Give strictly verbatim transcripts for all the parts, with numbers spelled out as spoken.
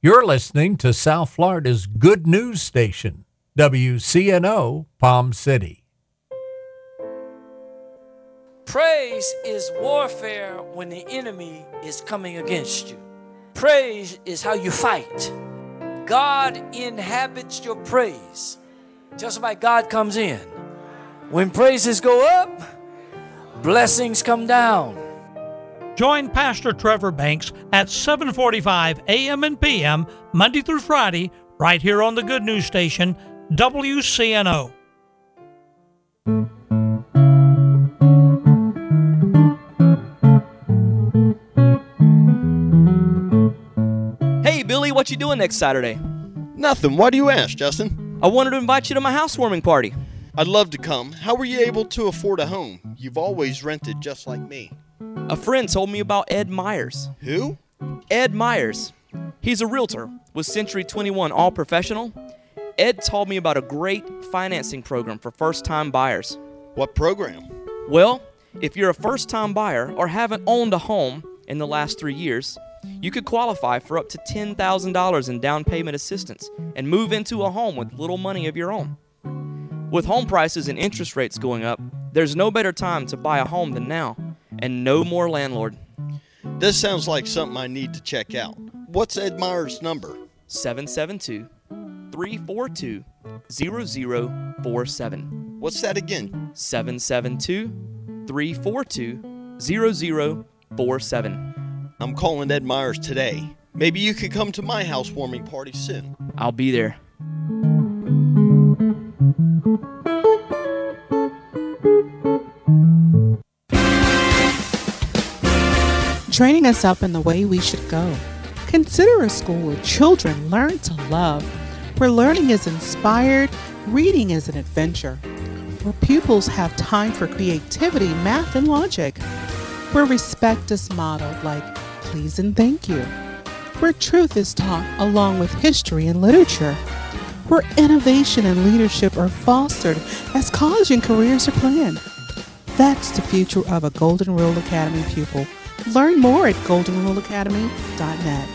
You're listening to South Florida's good news station, W C N O Palm City. Praise is warfare when the enemy is coming against you. Praise is how you fight. God inhabits your praise. Just like God comes in. When praises go up, blessings come down. Join Pastor Trevor Banks at seven forty-five a.m. and p m Monday through Friday, right here on the Good News Station, W C N O. Hey, Billy, what you doing next Saturday? Nothing. Why do you ask, Justin? I wanted to invite you to my housewarming party. I'd love to come. How were you able to afford a home? You've always rented just like me. A friend told me about Ed Myers. Who? Ed Myers. He's a realtor with Century twenty-one All Professional. Ed told me about a great financing program for first-time buyers. What program? Well, if you're a first-time buyer or haven't owned a home in the last three years, you could qualify for up to ten thousand dollars in down payment assistance and move into a home with little money of your own. With home prices and interest rates going up, there's no better time to buy a home than now, and no more landlord. This sounds like something I need to check out. What's Ed Myers' number? seven seven two, three four two, zero zero four seven. What's that again? seven seven two, three four two, zero zero four seven. I'm calling Ed Myers today. Maybe you could come to my housewarming party soon. I'll be there. Training us up in the way we should go. Consider a school where children learn to love, where learning is inspired, reading is an adventure, where pupils have time for creativity, math, and logic, where respect is modeled like please and thank you, where truth is taught along with history and literature, where innovation and leadership are fostered as college and careers are planned. That's the future of a Golden Rule Academy pupil. Learn more at golden rule academy dot net.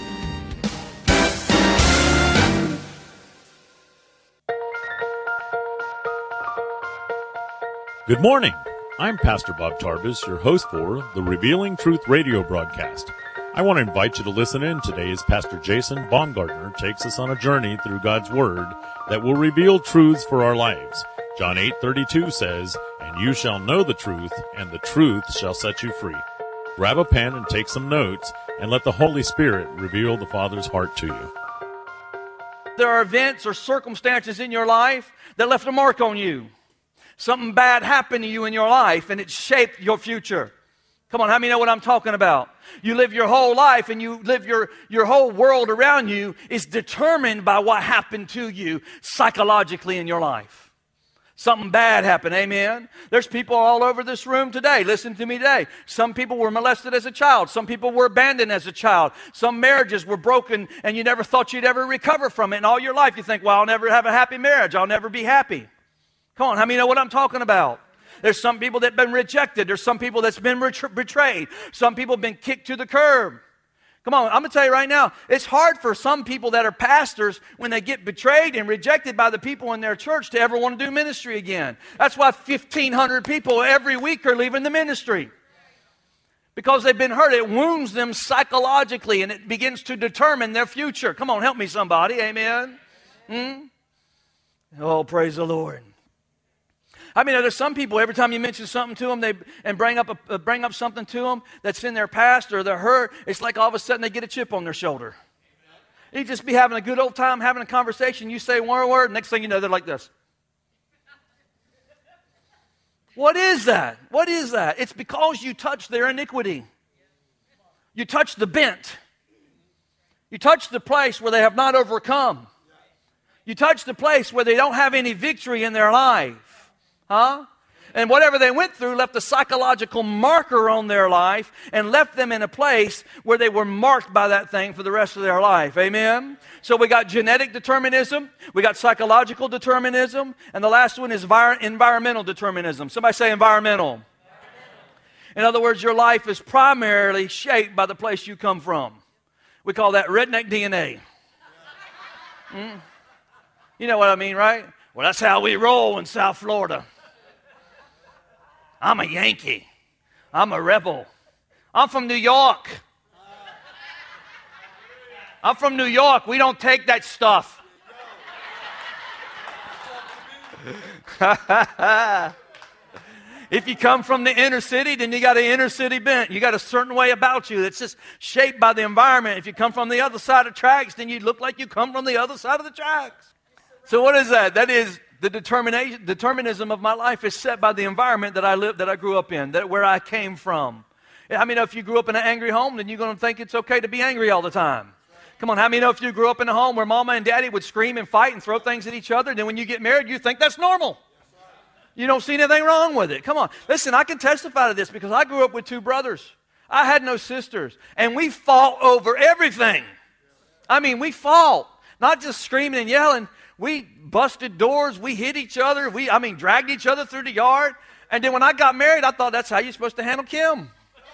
Good morning. I'm Pastor Bob Tarbus, your host for the Revealing Truth radio broadcast. I want to invite you to listen in today as Pastor Jason Baumgartner takes us on a journey through God's Word that will reveal truths for our lives. John eight thirty-two says, "And you shall know the truth, and the truth shall set you free." Grab a pen and take some notes, and let the Holy Spirit reveal the Father's heart to you. There are events or circumstances in your life that left a mark on you. Something bad happened to you in your life, and it shaped your future. Come on, how many know what I'm talking about? You live your whole life, and you live your, your whole world around you is determined by what happened to you psychologically in your life. Something bad happened, amen? There's people all over this room today. Listen to me today. Some people were molested as a child. Some people were abandoned as a child. Some marriages were broken, and you never thought you'd ever recover from it. And all your life you think, well, I'll never have a happy marriage. I'll never be happy. Come on, how many know what I'm talking about? There's some people that have been rejected. There's some people that's been ret- betrayed. Some people have been kicked to the curb. Come on, I'm going to tell you right now, it's hard for some people that are pastors when they get betrayed and rejected by the people in their church to ever want to do ministry again. That's why fifteen hundred people every week are leaving the ministry. Because they've been hurt. It wounds them psychologically, and it begins to determine their future. Come on, help me somebody, amen? Hmm? Oh, praise the Lord. I mean, there's some people, every time you mention something to them they, and bring up, a, bring up something to them that's in their past or their hurt, it's like all of a sudden they get a chip on their shoulder. You just be having a good old time, having a conversation, you say one word, next thing you know, they're like this. What is that? What is that? It's because you touch their iniquity. You touch the bent. You touch the place where they have not overcome. You touch the place where they don't have any victory in their life. Huh? And whatever they went through left a psychological marker on their life and left them in a place where they were marked by that thing for the rest of their life. Amen? So we got genetic determinism, we got psychological determinism, and the last one is vir- environmental determinism. Somebody say environmental. In other words, your life is primarily shaped by the place you come from. We call that redneck D N A. Mm. You know what I mean, right? Well, that's how we roll in South Florida. I'm a Yankee. I'm a rebel. I'm from New York. I'm from New York. We don't take that stuff. If you come from the inner city, then you got an inner city bent. You got a certain way about you that's just shaped by the environment. If you come from the other side of the tracks, then you look like you come from the other side of the tracks. So what is that? That is the determination, determinism of my life is set by the environment that I lived, that I grew up in, that where I came from. I mean, if you grew up in an angry home, then you're going to think it's okay to be angry all the time. Come on, how many know if you grew up in a home where mama and daddy would scream and fight and throw things at each other, then when you get married, you think that's normal? You don't see anything wrong with it. Come on. Listen, I can testify to this because I grew up with two brothers. I had no sisters. And we fought over everything. I mean, we fought. Not just screaming and yelling. We busted doors. We hit each other. We, I mean, dragged each other through the yard. And then when I got married, I thought that's how you're supposed to handle Kim.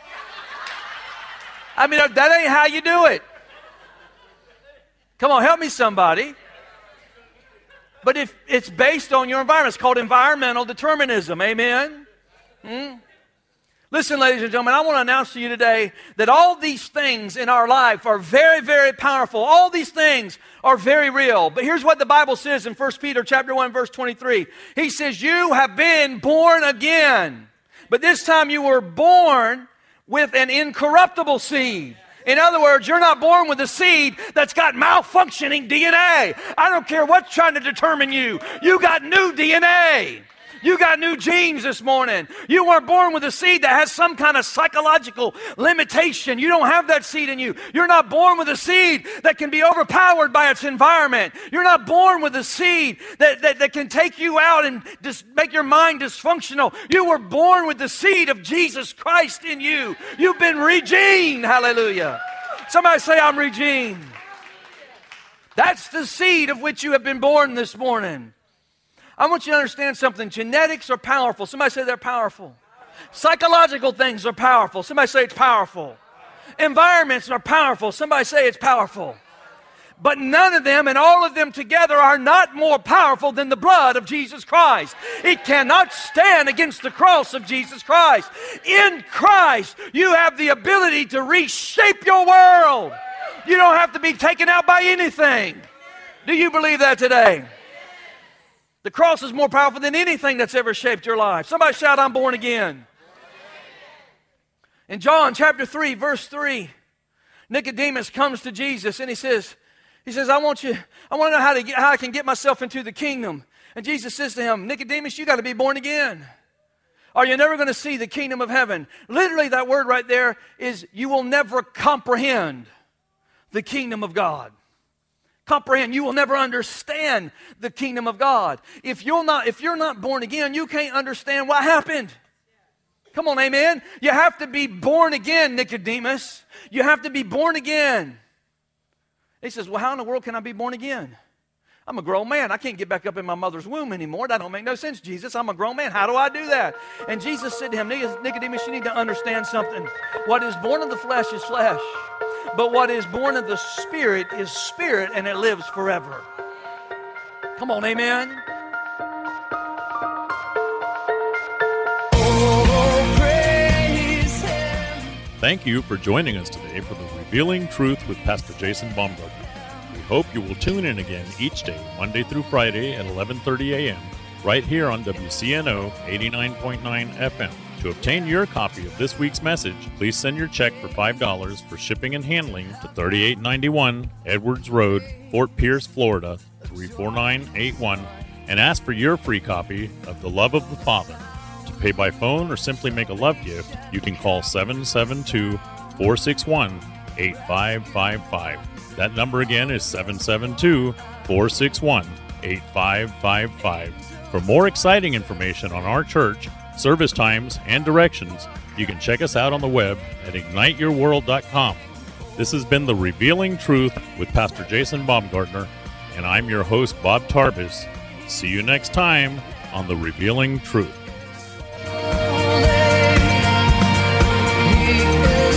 I mean, that ain't how you do it. Come on, help me somebody. But if it's based on your environment, it's called environmental determinism. Amen? Hmm? Listen, ladies and gentlemen, I want to announce to you today that all these things in our life are very, very powerful. All these things are very real. But here's what the Bible says in First Peter chapter one, verse twenty-three. He says, you have been born again. But this time you were born with an incorruptible seed. In other words, you're not born with a seed that's got malfunctioning D N A. I don't care what's trying to determine you. You got new D N A. You got new genes this morning. You weren't born with a seed that has some kind of psychological limitation. You don't have that seed in you. You're not born with a seed that can be overpowered by its environment. You're not born with a seed that, that, that can take you out and just make your mind dysfunctional. You were born with the seed of Jesus Christ in you. You've been regened. Hallelujah. Somebody say, I'm regened. That's the seed of which you have been born this morning. I want you to understand something. Genetics are powerful. Somebody say they're powerful. Psychological things are powerful. Somebody say it's powerful. Environments are powerful. Somebody say it's powerful. But none of them and all of them together are not more powerful than the blood of Jesus Christ. It cannot stand against the cross of Jesus Christ. In Christ, you have the ability to reshape your world. You don't have to be taken out by anything. Do you believe that today? The cross is more powerful than anything that's ever shaped your life. Somebody shout, I'm born again. In John chapter three, verse three, Nicodemus comes to Jesus and he says, he says, I want you, I want to know how to get, how I can get myself into the kingdom. And Jesus says to him, Nicodemus, you got to be born again. Or you're never going to see the kingdom of heaven. Literally, that word right there is you will never comprehend the kingdom of God. Comprehend. You will never understand the kingdom of God. If you're not, if you're not born again, you can't understand what happened. Come on, amen. You have to be born again, Nicodemus. You have to be born again. He says, well, how in the world can I be born again? I'm a grown man. I can't get back up in my mother's womb anymore. That don't make no sense, Jesus. I'm a grown man. How do I do that? And Jesus said to him, Nicodemus, you need to understand something. What is born of the flesh is flesh. But what is born of the Spirit is spirit, and it lives forever. Come on, amen. Oh, praise Him. Thank you for joining us today for the Revealing Truth with Pastor Jason Baumgartner. We hope you will tune in again each day, Monday through Friday at eleven thirty a.m., right here on W C N O eighty-nine point nine F M. To obtain your copy of this week's message, please send your check for five dollars for shipping and handling to thirty-eight ninety-one Edwards Road, Fort Pierce, Florida, three four nine eight one, and ask for your free copy of The Love of the Father. To pay by phone or simply make a love gift, you can call seven seven two, four six one, eight five five five. That number again is seven seven two, four six one, eight five five five. For more exciting information on our church, service times, and directions, you can check us out on the web at ignite your world dot com. This has been The Revealing Truth with Pastor Jason Baumgartner, and I'm your host, Bob Tarbis. See you next time on The Revealing Truth.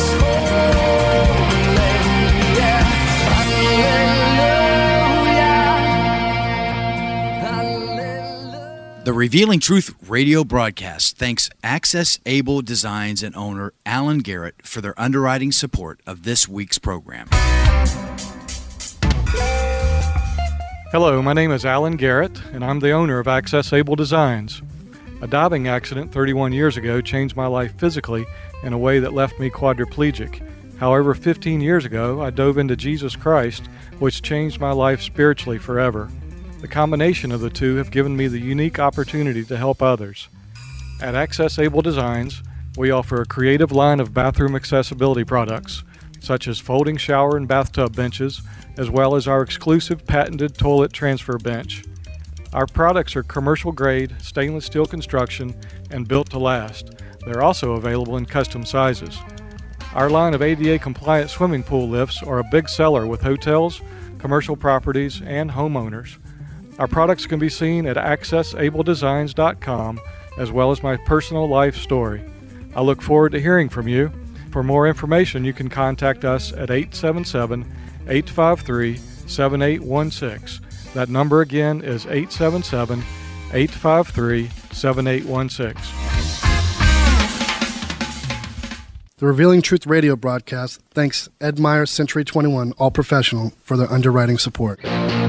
Hallelujah. Revealing Truth radio broadcast thanks Access Able Designs and owner Alan Garrett for their underwriting support of this week's program. Hello, my name is Alan Garrett, and I'm the owner of Access Able Designs. A diving accident thirty-one years ago changed my life physically in a way that left me quadriplegic. However, fifteen years ago, I dove into Jesus Christ, which changed my life spiritually forever. The combination of the two have given me the unique opportunity to help others. At Access Able Designs, we offer a creative line of bathroom accessibility products, such as folding shower and bathtub benches, as well as our exclusive patented toilet transfer bench. Our products are commercial-grade, stainless steel construction, and built to last. They're also available in custom sizes. Our line of A D A-compliant swimming pool lifts are a big seller with hotels, commercial properties, and homeowners. Our products can be seen at access able designs dot com, as well as my personal life story. I look forward to hearing from you. For more information, you can contact us at eight seven seven, eight five three, seven eight one six. That number again is eight seven seven, eight five three, seven eight one six. The Revealing Truth radio broadcast thanks Ed Meyer Century twenty-one All Professional for their underwriting support.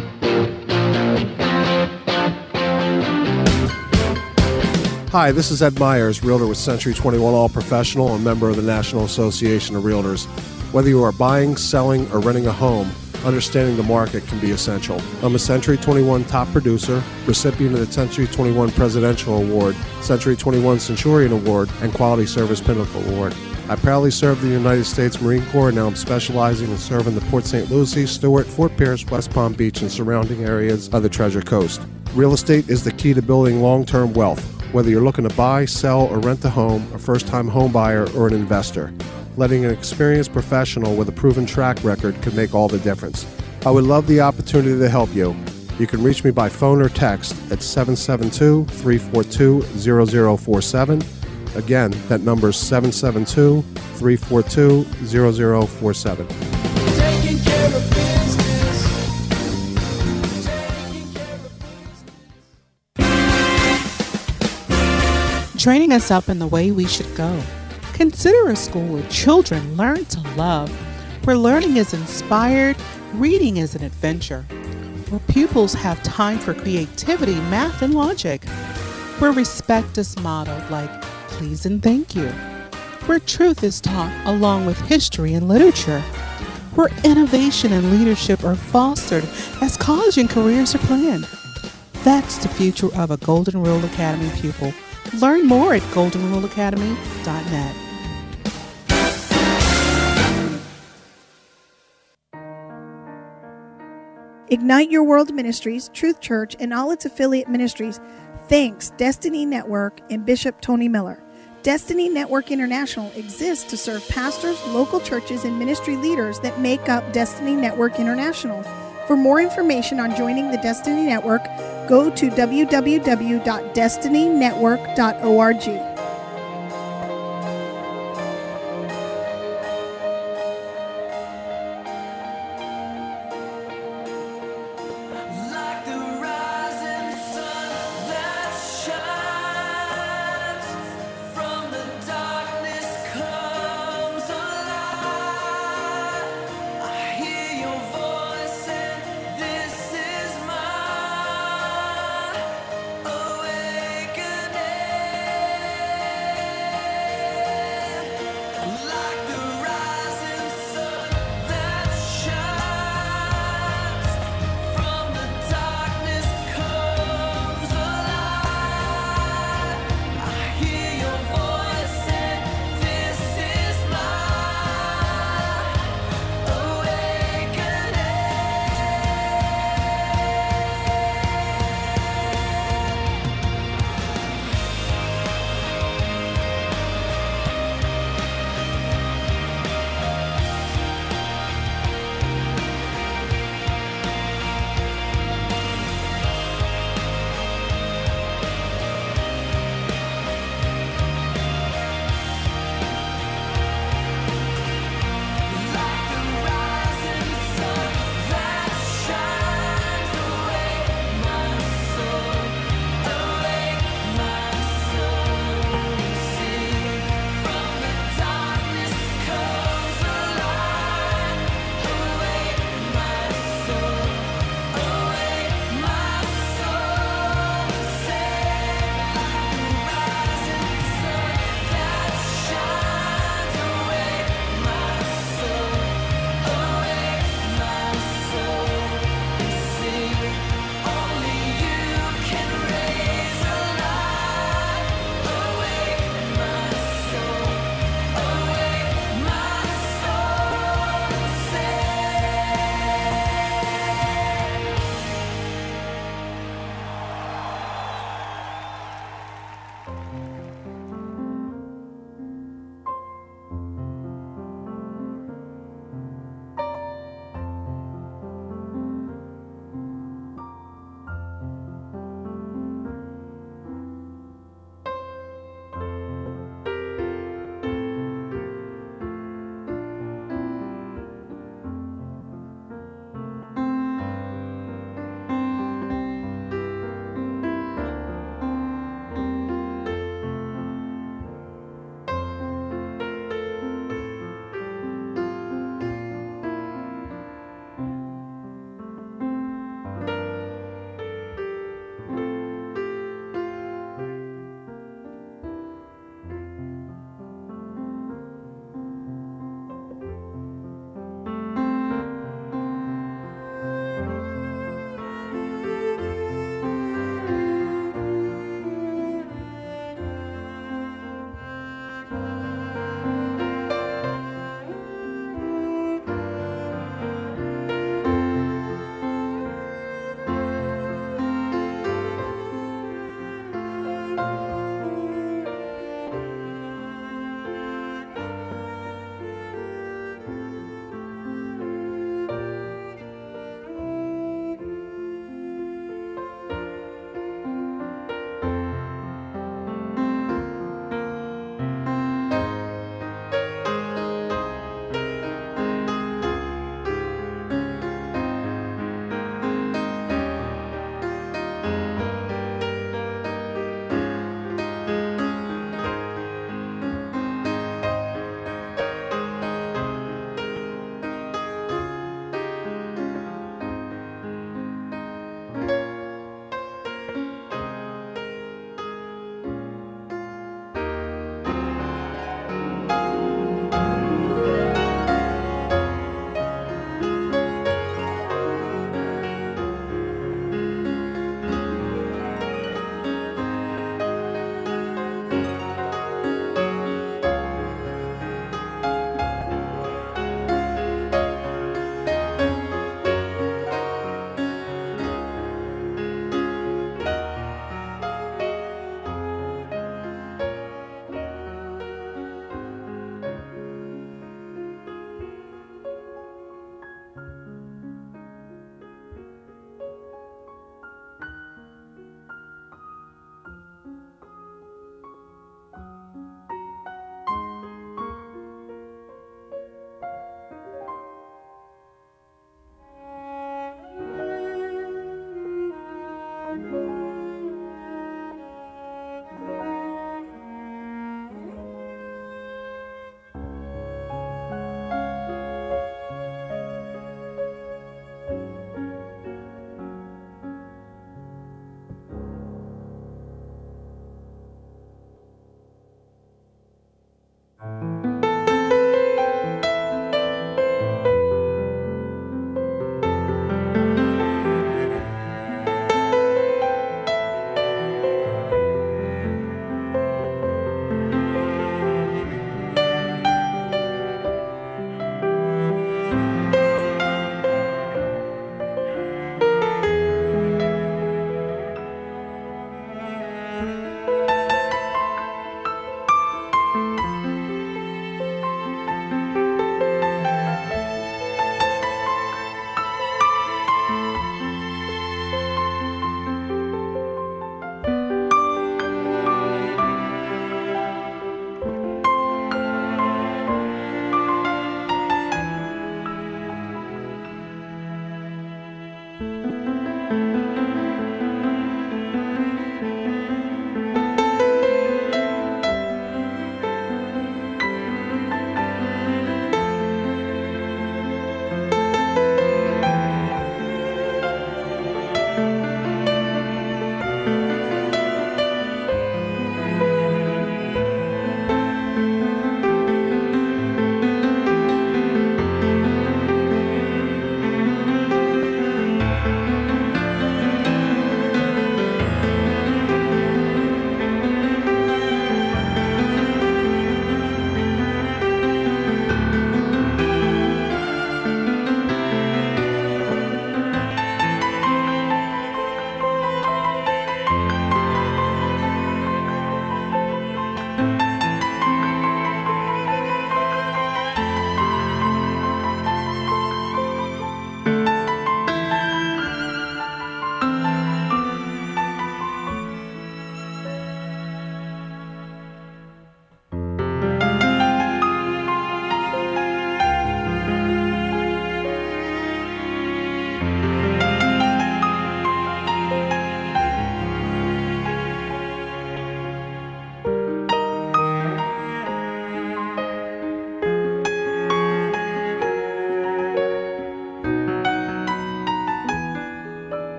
Hi, this is Ed Myers, Realtor with Century twenty-one All Professional and member of the National Association of Realtors. Whether you are buying, selling, or renting a home, understanding the market can be essential. I'm a Century twenty-one top producer, recipient of the Century twenty-one Presidential Award, Century twenty-one Centurion Award, and Quality Service Pinnacle Award. I proudly served the United States Marine Corps, and now I'm specializing in serving the Port Saint Lucie, Stewart, Fort Pierce, West Palm Beach, and surrounding areas of the Treasure Coast. Real estate is the key to building long-term wealth. Whether you're looking to buy, sell, or rent a home, a first-time home buyer, or an investor, letting an experienced professional with a proven track record could make all the difference. I would love the opportunity to help you. You can reach me by phone or text at seven seven two, three four two, zero zero four seven. Again, that number is seven seven two, three four two, zero zero four seven. Taking care of business. Training us up in the way we should go. Consider a school where children learn to love, where learning is inspired, reading is an adventure, where pupils have time for creativity, math, and logic, where respect is modeled like please and thank you, where truth is taught along with history and literature, where innovation and leadership are fostered as college and careers are planned. That's the future of a Golden Rule Academy pupil. Learn more at golden rule academy dot net. Ignite Your World Ministries, Truth Church, and all its affiliate ministries thanks Destiny Network and Bishop Tony Miller. Destiny Network International exists to serve pastors, local churches, and ministry leaders that make up Destiny Network International. For more information on joining the Destiny Network, go to w w w dot destiny network dot org. This is my awakening.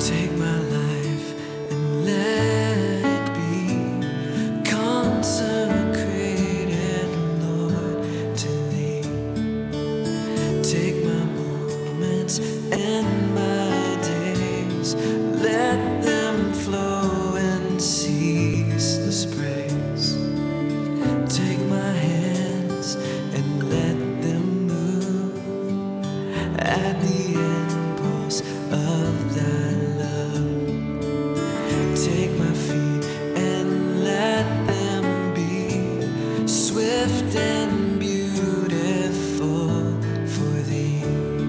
Take my life and let it be consecrated, Lord, to Thee. Take my moments and my days, let them flow in ceaseless praise. Take my hands and let them move at the impulse of Thy love. Take my feet and let them be swift and beautiful for Thee.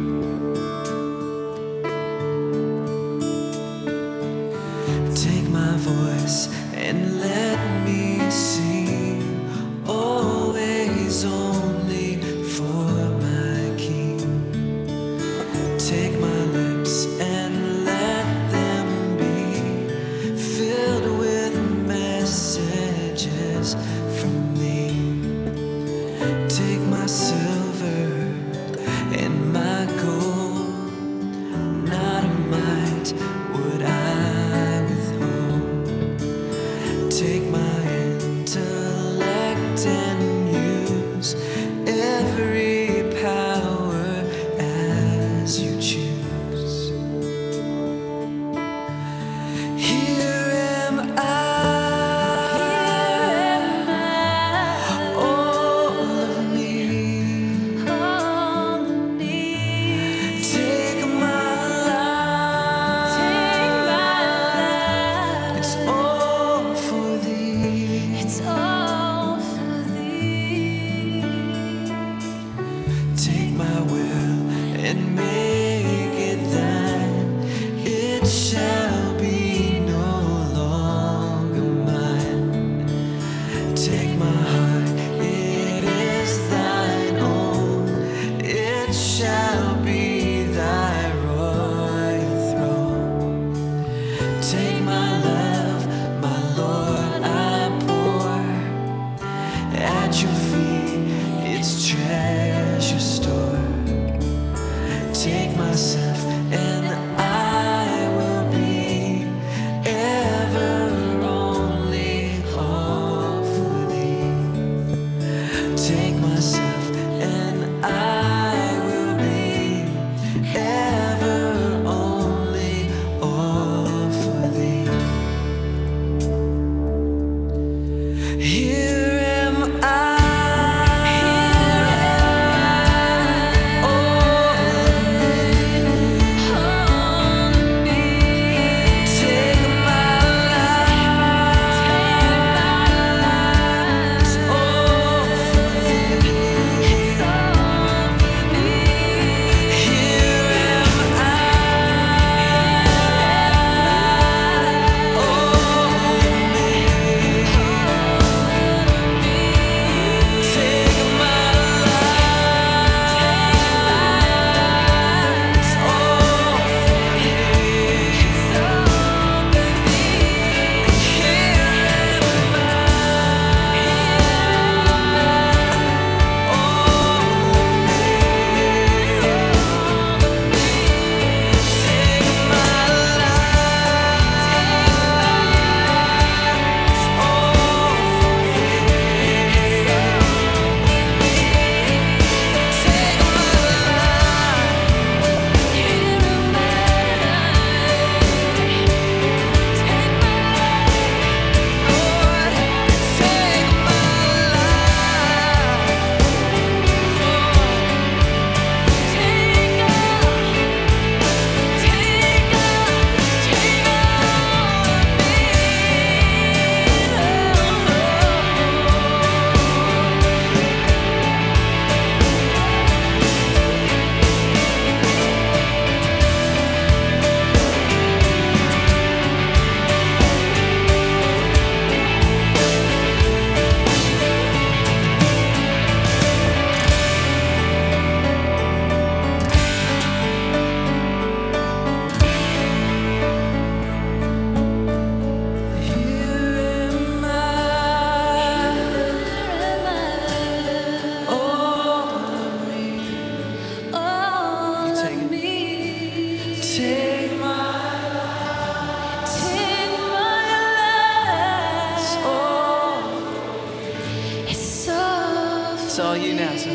Take my voice and let me sing always only for my King. Take my lips and let them be filled with messages from Thee. Take my silver and my gold, not a mite would I withhold. Take all you now. So